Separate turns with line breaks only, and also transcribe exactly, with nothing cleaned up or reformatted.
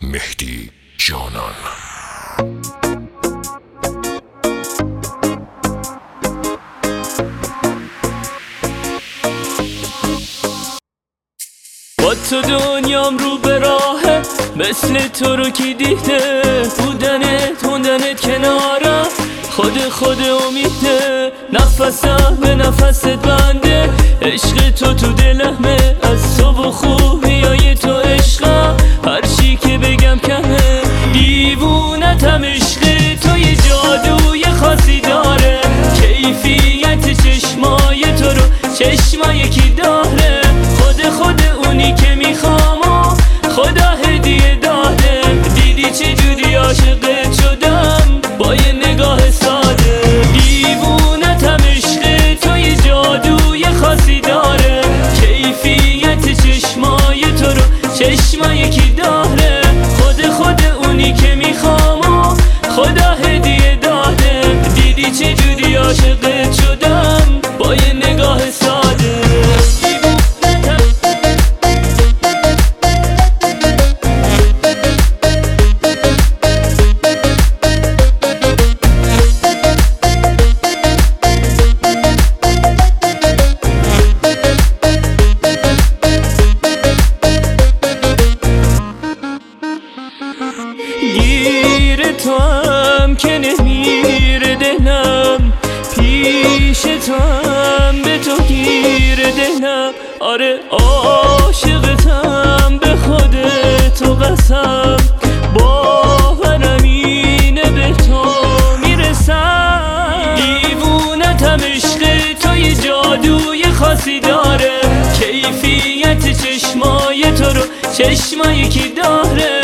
مهدی جانان.
با تو دنیام رو به راهه، مثل تو رو کی دیده؟ بودنت موندنت کنارم، خود خود امیده. نفسم به نفست بنده، عشق تو تو دلمه. از تو و خوبیای تو عشقم، هر چی که بگم کمه. دیوونتم عشق تو، یه جادوی خاصی داره. کیفیت چشمای تو رو چشما یکی داره. خود خود اونی که میخوام و خدا هدیه داده. دیدی چجوری عاشقت شدم با یه نگاه ساده. دیوونتم عشق تو، یه جادوی خاصی داره. کیفیت چشمای تو رو چشما یکی داره. خود خود اونی که میخوام و خدا هدیه داده. دیدی چجوری عاشقت شدم با یه نگاه ساده. گیر تو هم که نمیره دلم، پیش تو هم به تو گیر دلم. آره عاشقتم به خودتو قسم، باورم اینه به تو میرسم. دیوونتم عشق تو، یه جادوی خاصی داره. کیفیت چشمای تو رو چشما یکی داره.